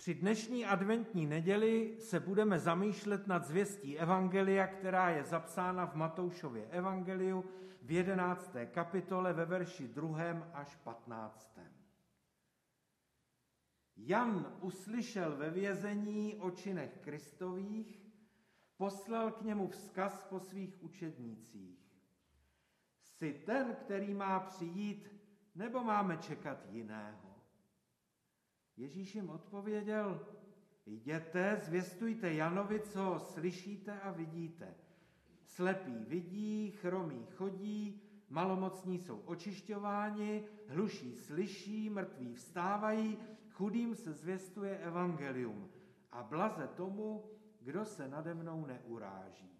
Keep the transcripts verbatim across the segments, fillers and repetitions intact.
Při dnešní adventní neděli se budeme zamýšlet nad zvěstí evangelia, která je zapsána v Matoušově evangeliu v jedenácté kapitole ve verši druhém až patnáctém. Jan uslyšel ve vězení o činech Kristových, poslal k němu vzkaz po svých učednících. Jsi ten, který má přijít, nebo máme čekat jiného? Ježíš jim odpověděl, jděte, zvěstujte Janovi, co slyšíte a vidíte. Slepí vidí, chromí chodí, malomocní jsou očišťováni, hluší slyší, mrtví vstávají, chudým se zvěstuje evangelium a blaze tomu, kdo se nade mnou neuráží.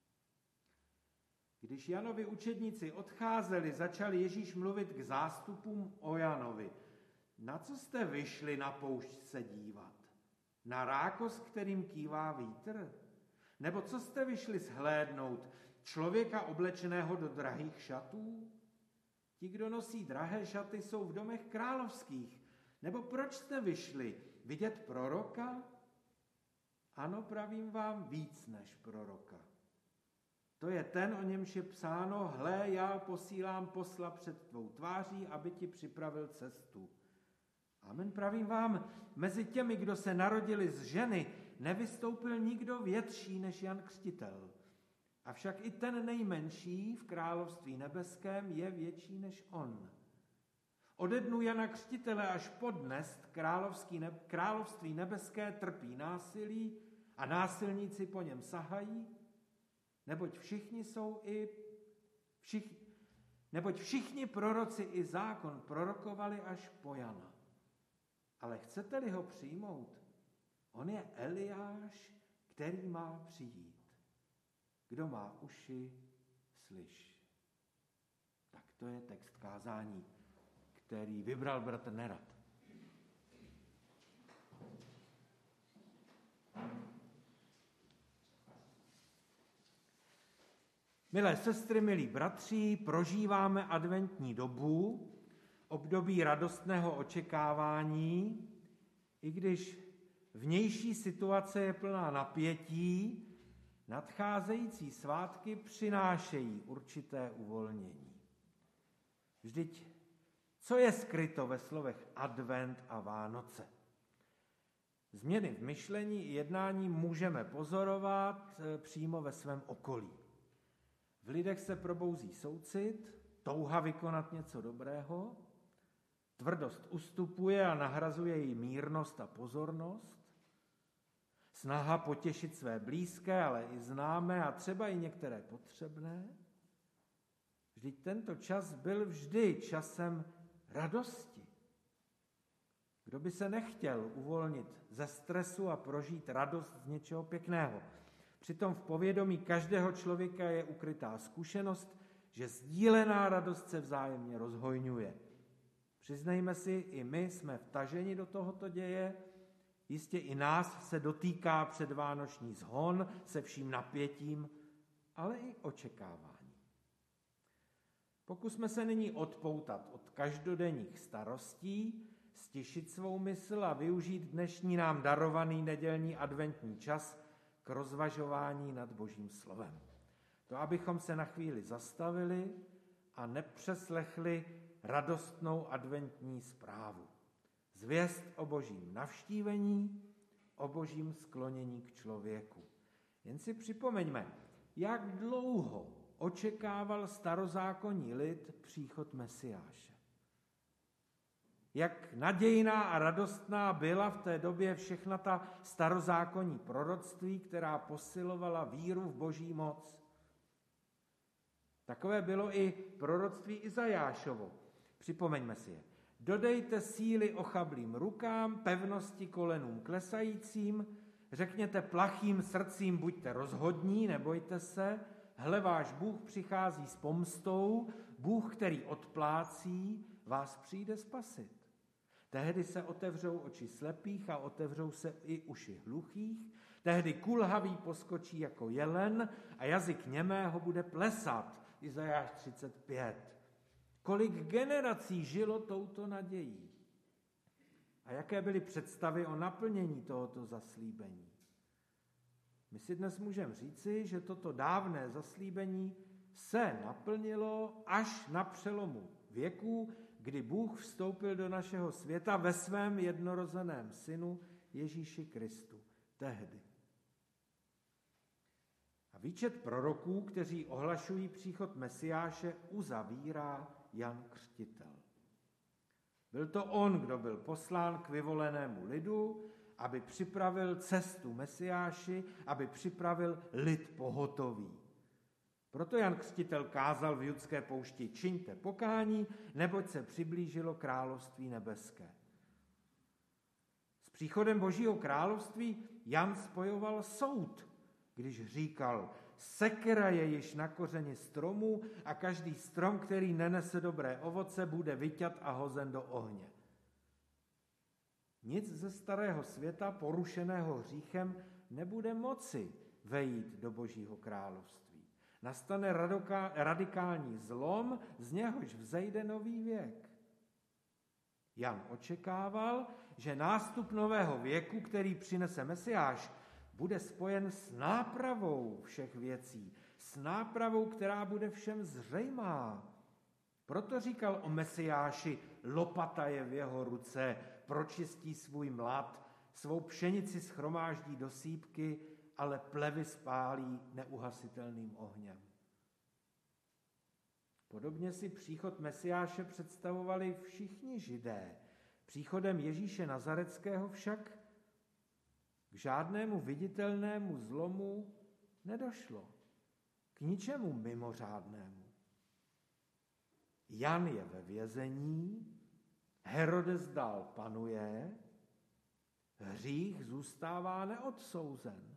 Když Janovi učedníci odcházeli, začal Ježíš mluvit k zástupům o Janovi. Na co jste vyšli na poušť se dívat? Na rákos, kterým kývá vítr? Nebo co jste vyšli shlédnout? Člověka oblečeného do drahých šatů? Ti, kdo nosí drahé šaty, jsou v domech královských. Nebo proč jste vyšli? Vidět proroka? Ano, pravím vám, víc než proroka. To je ten, o němž je psáno, hle, já posílám posla před tvou tváří, aby ti připravil cestu. Amen, pravím vám, mezi těmi, kdo se narodili z ženy, nevystoupil nikdo větší než Jan Křtitel. Avšak i ten nejmenší v království nebeském je větší než on. Ode dnu Jana Křtitele až po dnes ne- království nebeské trpí násilí a násilníci po něm sahají, neboť všichni jsou i všichni, neboť všichni proroci i zákon prorokovali až po Jana. Ale chcete-li ho přijmout, on je Eliáš, který má přijít. Kdo má uši, slyš. Tak to je text kázání, který vybral bratr Nerad. Milé sestry, milí bratři, prožíváme adventní dobu, období radostného očekávání, i když vnější situace je plná napětí, nadcházející svátky přinášejí určité uvolnění. Vždyť, co je skryto ve slovech advent a Vánoce? Změny v myšlení i jednání můžeme pozorovat přímo ve svém okolí. V lidech se probouzí soucit, touha vykonat něco dobrého, tvrdost ustupuje a nahrazuje jí mírnost a pozornost, snaha potěšit své blízké, ale i známé a třeba i některé potřebné. Vždyť tento čas byl vždy časem radosti. Kdo by se nechtěl uvolnit ze stresu a prožít radost z něčeho pěkného? Přitom v povědomí každého člověka je ukrytá zkušenost, že sdílená radost se vzájemně rozhojňuje. Přiznejme si, i my jsme vtaženi do tohoto děje, jistě i nás se dotýká předvánoční zhon se vším napětím, ale i očekávání. Pokusme se nyní odpoutat od každodenních starostí, stišit svou mysl a využít dnešní nám darovaný nedělní adventní čas k rozvažování nad Božím slovem. To, abychom se na chvíli zastavili a nepřeslechli radostnou adventní zprávu. Zvěst o Božím navštívení, o Božím sklonění k člověku. Jen si připomeňme, jak dlouho očekával starozákonní lid příchod Mesiáše. Jak nadějná a radostná byla v té době všechna ta starozákonní proroctví, která posilovala víru v Boží moc. Takové bylo i proroctví Izajášovo. Připomeňme si je. Dodejte síly ochablým rukám, pevnosti kolenům klesajícím, řekněte plachým srdcím, buďte rozhodní, nebojte se, hle, váš Bůh přichází s pomstou, Bůh, který odplácí, vás přijde spasit. Tehdy se otevřou oči slepých a otevřou se i uši hluchých, tehdy kulhavý poskočí jako jelen a jazyk němého bude plesat. Izajáš třicet pět. Kolik generací žilo touto nadějí? A A jaké byly představy o naplnění tohoto zaslíbení? My si dnes můžeme říci, že toto dávné zaslíbení se naplnilo až na přelomu věků, kdy Bůh vstoupil do našeho světa ve svém jednorozeném synu Ježíši Kristu. Tehdy. A výčet proroků, kteří ohlašují příchod Mesiáše, uzavírá Jan Křtitel. Byl to on, kdo byl poslán k vyvolenému lidu, aby připravil cestu Mesiáši, aby připravil lid pohotový. Proto Jan Křtitel kázal v judské poušti: čiňte pokání, neboť se přiblížilo království nebeské. S příchodem Božího království Jan spojoval soud, když říkal: sekera je již na kořeni stromu a každý strom, který nenese dobré ovoce, bude vyťat a hozen do ohně. Nic ze starého světa, porušeného hříchem, nebude moci vejít do Božího království. Nastane radikální zlom, z něhož vzejde nový věk. Jan očekával, že nástup nového věku, který přinese Mesiáš, bude spojen s nápravou všech věcí, s nápravou, která bude všem zřejmá. Proto říkal o Mesiáši: lopata je v jeho ruce, pročistí svůj mlad, svou pšenici shromáždí do sýpky, ale plevy spálí neuhasitelným ohněm. Podobně si příchod Mesiáše představovali všichni Židé. Příchodem Ježíše Nazareckého však k žádnému viditelnému zlomu nedošlo, k ničemu mimořádnému. Jan je ve vězení, Herodes dál panuje, hřích zůstává neodsouzen.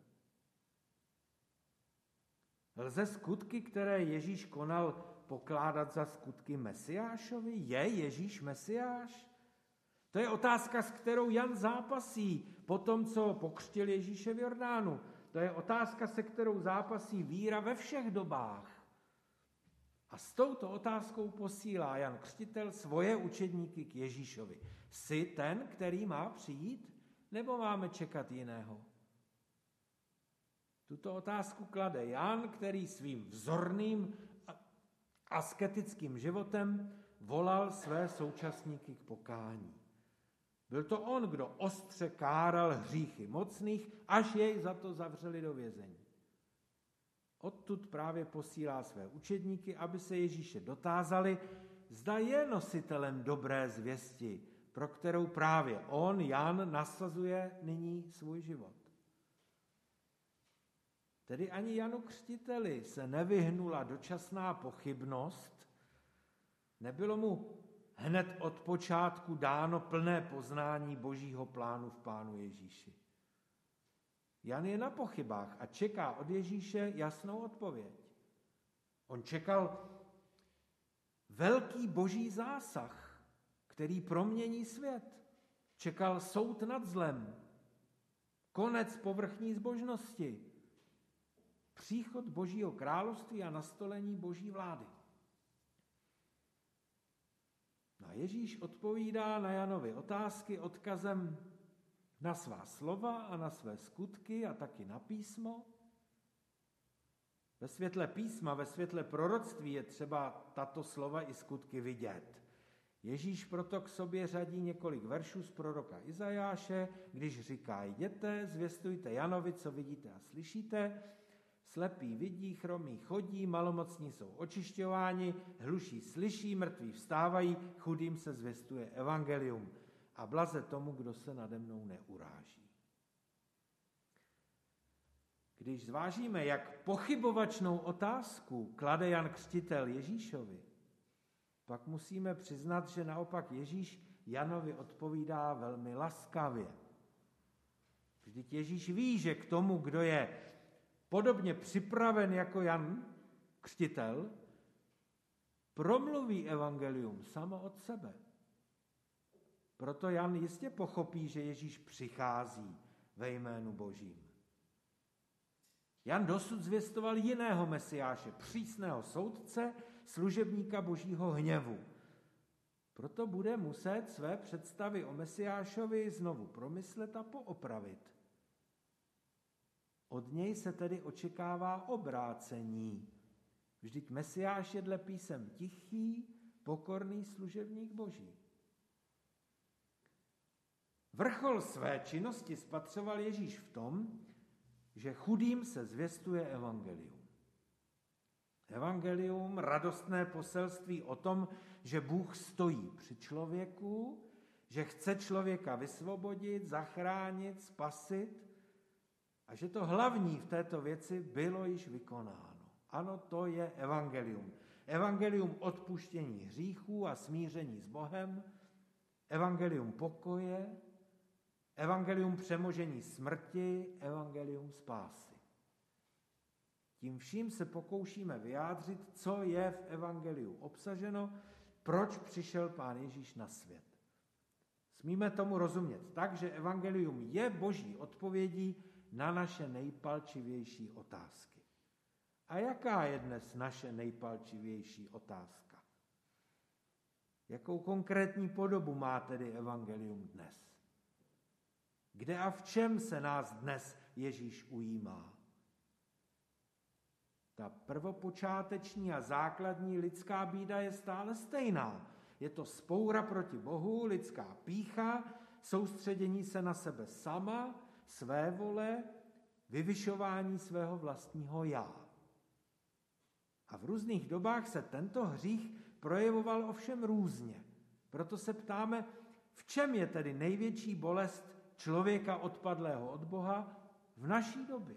Lze skutky, které Ježíš konal, pokládat za skutky Mesiášovi? Je Ježíš Mesiáš? To je otázka, s kterou Jan zápasí po tom, co pokřtil Ježíše v Jordánu. To je otázka, se kterou zápasí víra ve všech dobách. A s touto otázkou posílá Jan Křtitel svoje učedníky k Ježíšovi. Jsi ten, který má přijít, nebo máme čekat jiného? Tuto otázku klade Jan, který svým vzorným asketickým životem volal své současníky k pokání. Byl to on, kdo ostře káral hříchy mocných, až jej za to zavřeli do vězení. Odtud právě posílá své učedníky, aby se Ježíše dotázali, zda je nositelem dobré zvěsti, pro kterou právě on, Jan, nasazuje nyní svůj život. Tedy ani Janu Křtiteli se nevyhnula dočasná pochybnost, nebylo mu hned od počátku dáno plné poznání Božího plánu v Pánu Ježíši. Jan je na pochybách a čeká od Ježíše jasnou odpověď. On čekal velký Boží zásah, který promění svět. Čekal soud nad zlem, konec povrchní zbožnosti, příchod Božího království a nastolení Boží vlády. A Ježíš odpovídá na Janovy otázky odkazem na svá slova a na své skutky a taky na písmo. Ve světle písma, ve světle proroctví je třeba tato slova i skutky vidět. Ježíš proto k sobě řadí několik veršů z proroka Izajáše, když říká: jděte, zvěstujte Janovi, co vidíte a slyšíte. Slepí vidí, chromí chodí, malomocní jsou očišťováni, hluší slyší, mrtví vstávají, chudým se zvěstuje evangelium. A blaze tomu, kdo se nade mnou neuráží. Když zvážíme, jak pochybovačnou otázku klade Jan Křtitel Ježíšovi, pak musíme přiznat, že naopak Ježíš Janovi odpovídá velmi laskavě. Vždyť Ježíš ví, že k tomu, kdo je podobně připraven jako Jan Křtitel, promluví evangelium samo od sebe. Proto Jan jistě pochopí, že Ježíš přichází ve jménu Božím. Jan dosud zvěstoval jiného Mesiáše, přísného soudce, služebníka Božího hněvu. Proto bude muset své představy o Mesiášovi znovu promyslet a poopravit. Od něj se tedy očekává obrácení. Vždyť Mesiáš je dle písem tichý, pokorný služebník Boží. Vrchol své činnosti spatřoval Ježíš v tom, že chudým se zvěstuje evangelium. Evangelium, radostné poselství o tom, že Bůh stojí při člověku, že chce člověka vysvobodit, zachránit, spasit a že to hlavní v této věci bylo již vykonáno. Ano, to je evangelium. Evangelium odpuštění hříchů a smíření s Bohem, evangelium pokoje, evangelium přemožení smrti, evangelium spásy. Tím vším se pokoušíme vyjádřit, co je v evangeliu obsaženo, proč přišel Pán Ježíš na svět. Smíme tomu rozumět tak, že evangelium je Boží odpovědí na naše nejpalčivější otázky. A jaká je dnes naše nejpalčivější otázka? Jakou konkrétní podobu má tedy evangelium dnes? Kde a v čem se nás dnes Ježíš ujímá? Ta prvopočáteční a základní lidská bída je stále stejná. Je to vzpoura proti Bohu, lidská pýcha, soustředění se na sebe sama, své vole, vyvyšování svého vlastního já. A v různých dobách se tento hřích projevoval ovšem různě. Proto se ptáme, v čem je tedy největší bolest člověka odpadlého od Boha v naší době.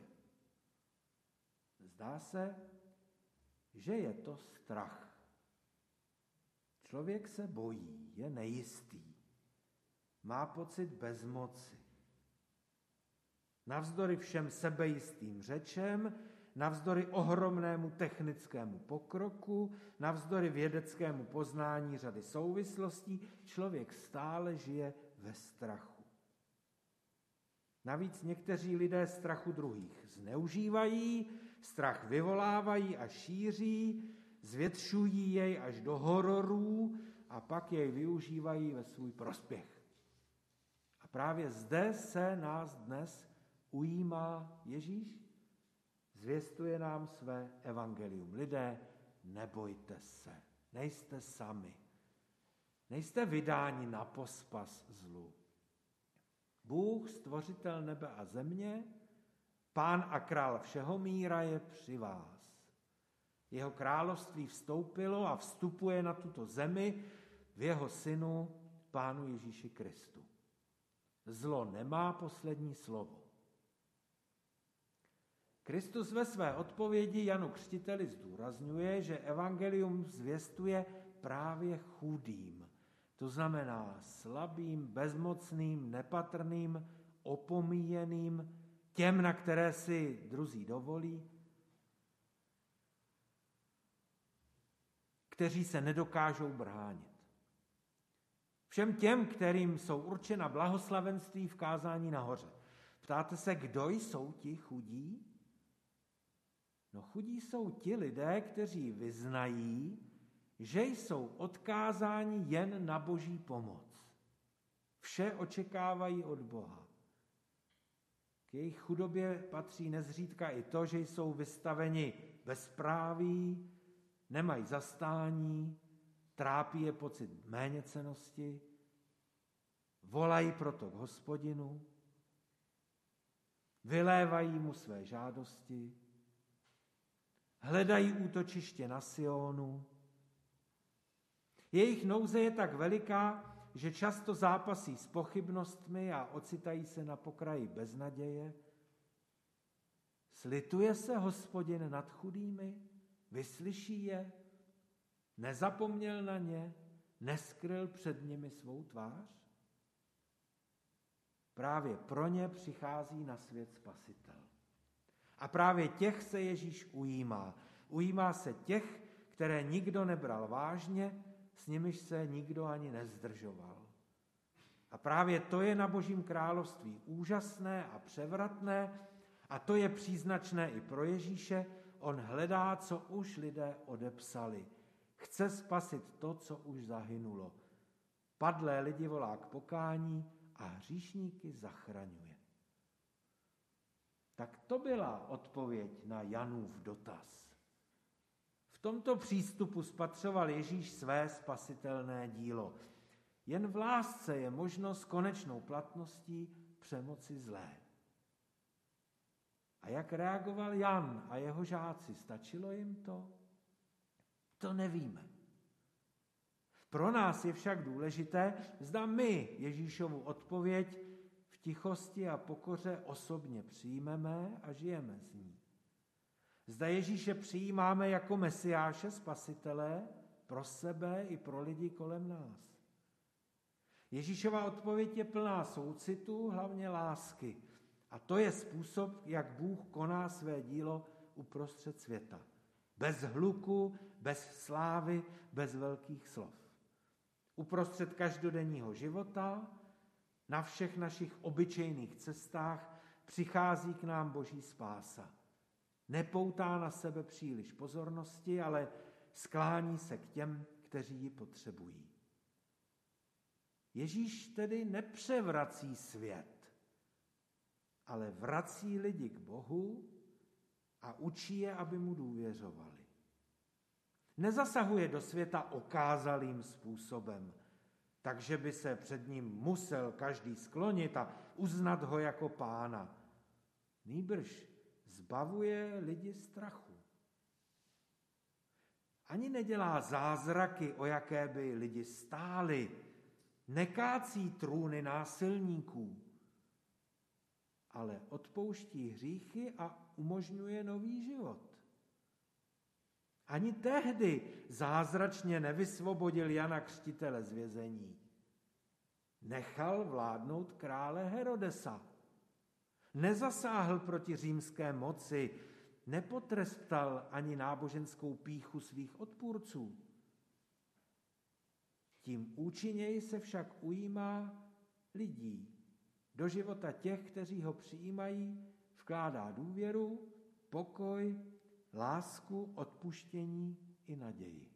Zdá se, že je to strach. Člověk se bojí, je nejistý, má pocit bezmoci. Navzdory všem sebejistým řečem, navzdory ohromnému technickému pokroku, navzdory vědeckému poznání řady souvislostí, člověk stále žije ve strachu. Navíc někteří lidé strachu druhých zneužívají, strach vyvolávají a šíří, zvětšují jej až do hororů a pak jej využívají ve svůj prospěch. A právě zde se nás dnes ujímá Ježíš, zvěstuje nám své evangelium. Lidé, nebojte se, nejste sami, nejste vydáni na pospas zlu. Bůh, stvořitel nebe a země, Pán a král všeho míra je při vás. Jeho království vstoupilo a vstupuje na tuto zemi v jeho synu, Pánu Ježíši Kristu. Zlo nemá poslední slovo. Kristus ve své odpovědi Janu Křtiteli zdůrazňuje, že evangelium zvěstuje právě chudým, to znamená slabým, bezmocným, nepatrným, opomíjeným, těm, na které si druzí dovolí, kteří se nedokážou bránit. Všem těm, kterým jsou určena blahoslavenství v kázání nahoře. Ptáte se, kdo jsou ti chudí? No chudí jsou ti lidé, kteří vyznají, že jsou odkázáni jen na Boží pomoc. Vše očekávají od Boha. K jejich chudobě patří nezřídka i to, že jsou vystaveni bezpráví, nemají zastání, trápí je pocit méněcennosti, volají proto k Hospodinu, vylévají mu své žádosti, hledají útočiště na Sionu. Jejich nouze je tak veliká, že často zápasí s pochybnostmi a ocitají se na pokraji beznaděje. Slituje se Hospodin nad chudými, vyslyší je, nezapomněl na ně, neskryl před nimi svou tvář? Právě pro ně přichází na svět Spasitel. A právě těch se Ježíš ujímá. Ujímá se těch, které nikdo nebral vážně, s nimiž se nikdo ani nezdržoval. A právě to je na Božím království úžasné a převratné a to je příznačné i pro Ježíše. On hledá, co už lidé odepsali. Chce spasit to, co už zahynulo. Padlé lidi volá k pokání a hříšníky zachraňuje. Tak to byla odpověď na Janův dotaz. V tomto přístupu spatřoval Ježíš své spasitelné dílo. Jen v lásce je možno s konečnou platností přemoci zlé. A jak reagoval Jan a jeho žáci, stačilo jim to? To nevíme. Pro nás je však důležité, zda my Ježíšovu odpověď v tichosti a pokoře osobně přijmeme a žijeme z ní. Zda Ježíše přijímáme jako Mesiáše, spasitele, pro sebe i pro lidi kolem nás. Ježíšova odpověď je plná soucitu, hlavně lásky. A to je způsob, jak Bůh koná své dílo uprostřed světa. Bez hluku, bez slávy, bez velkých slov. Uprostřed každodenního života, na všech našich obyčejných cestách přichází k nám Boží spása. Nepoutá na sebe příliš pozornosti, ale sklání se k těm, kteří ji potřebují. Ježíš tedy nepřevrací svět, ale vrací lidi k Bohu a učí je, aby mu důvěřovali. Nezasahuje do světa okázalým způsobem, takže by se před ním musel každý sklonit a uznat ho jako pána. Nýbrž zbavuje lidi strachu. Ani nedělá zázraky, o jaké by lidi stáli, nekácí trůny násilníků, ale odpouští hříchy a umožňuje nový život. Ani tehdy zázračně nevysvobodil Jana Křtitele z vězení. Nechal vládnout krále Herodesa. Nezasáhl proti římské moci, nepotrestal ani náboženskou pýchu svých odpůrců. Tím účinněji se však ujímá lidí. Do života těch, kteří ho přijímají, vkládá důvěru, pokoj, lásku, odpuštění i naději.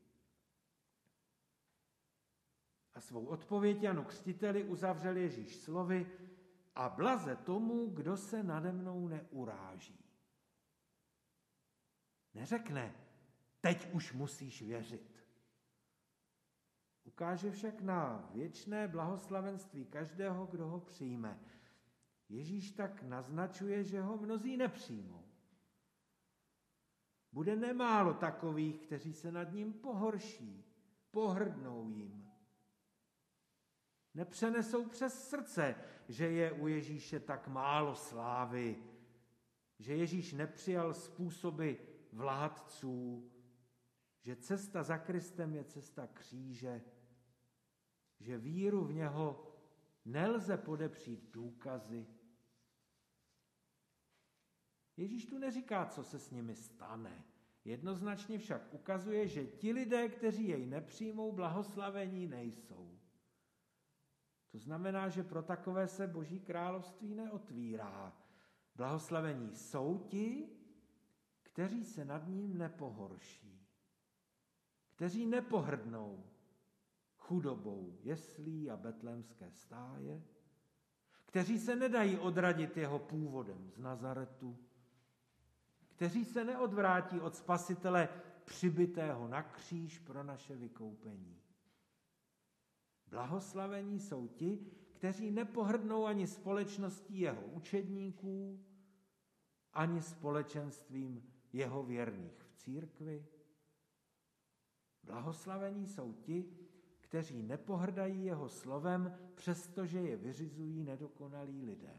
A svou odpověď Janu Křtiteli uzavřel Ježíš slovy: a blaze tomu, kdo se nade mnou neuráží. Neřekne, teď už musíš věřit. Ukáže však na věčné blahoslavenství každého, kdo ho přijme. Ježíš tak naznačuje, že ho mnozí nepřijmou. Bude nemálo takových, kteří se nad ním pohorší, pohrdnou jim. Nepřenesou přes srdce, že je u Ježíše tak málo slávy, že Ježíš nepřijal způsoby vládců, že cesta za Kristem je cesta kříže, že víru v něho nelze podepřít důkazy. Ježíš tu neříká, co se s nimi stane. Jednoznačně však ukazuje, že ti lidé, kteří jej nepřijmou, blahoslavení nejsou. To znamená, že pro takové se Boží království neotvírá. Blahoslavení jsou ti, kteří se nad ním nepohorší, kteří nepohrdnou chudobou jeslí a betlémské stáje, kteří se nedají odradit jeho původem z Nazaretu, kteří se neodvrátí od Spasitele přibitého na kříž pro naše vykoupení. Blahoslavení jsou ti, kteří nepohrdnou ani společností jeho učedníků, ani společenstvím jeho věrných v církvi. Blahoslavení jsou ti, kteří nepohrdají jeho slovem, přestože je vyřizují nedokonalí lidé.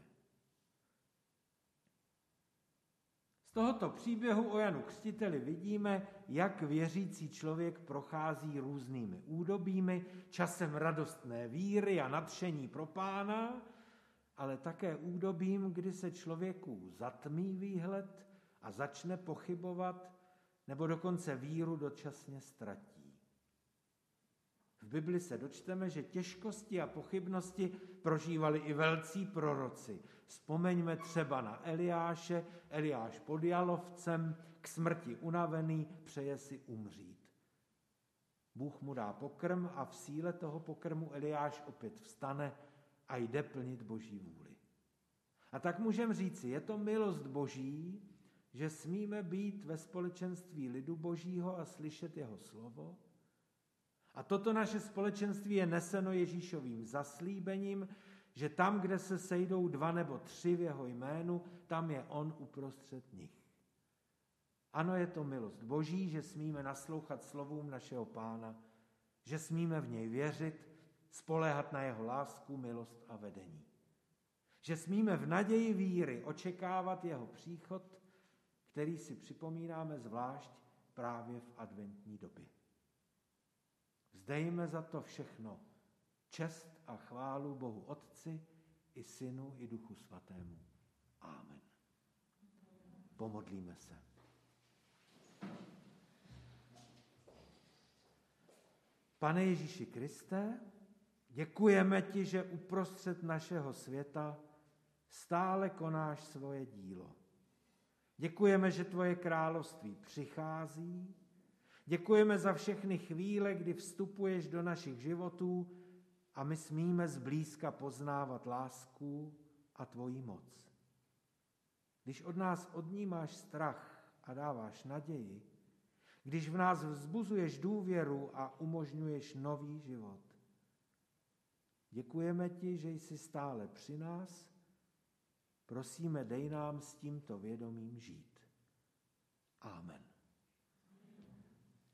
Z tohoto příběhu o Janu Křtiteli vidíme, jak věřící člověk prochází různými údobími, časem radostné víry a nadšení pro Pána, ale také údobím, kdy se člověku zatmí výhled a začne pochybovat, nebo dokonce víru dočasně ztratí. V Bibli se dočteme, že těžkosti a pochybnosti prožívali i velcí proroci. Vzpomeňme třeba na Eliáše, Eliáš pod jalovcem, k smrti unavený, přeje si umřít. Bůh mu dá pokrm a v síle toho pokrmu Eliáš opět vstane a jde plnit Boží vůli. A tak můžeme říci, je to milost Boží, že smíme být ve společenství lidu Božího a slyšet jeho slovo. A toto naše společenství je neseno Ježíšovým zaslíbením, že tam, kde se sejdou dva nebo tři v jeho jménu, tam je on uprostřed nich. Ano, je to milost Boží, že smíme naslouchat slovům našeho Pána, že smíme v něj věřit, spoléhat na jeho lásku, milost a vedení. Že smíme v naději víry očekávat jeho příchod, který si připomínáme zvlášť právě v adventní době. Vzdejme za to všechno čest a chválu Bohu Otci i Synu i Duchu Svatému. Amen. Pomodlíme se. Pane Ježíši Kriste, děkujeme ti, že uprostřed našeho světa stále konáš svoje dílo. Děkujeme, že tvoje království přichází. Děkujeme za všechny chvíle, kdy vstupuješ do našich životů a my smíme zblízka poznávat lásku a tvoji moc. Když od nás odnímáš strach a dáváš naději, když v nás vzbuzuješ důvěru a umožňuješ nový život. Děkujeme ti, že jsi stále při nás. Prosíme, dej nám s tímto vědomím žít. Amen.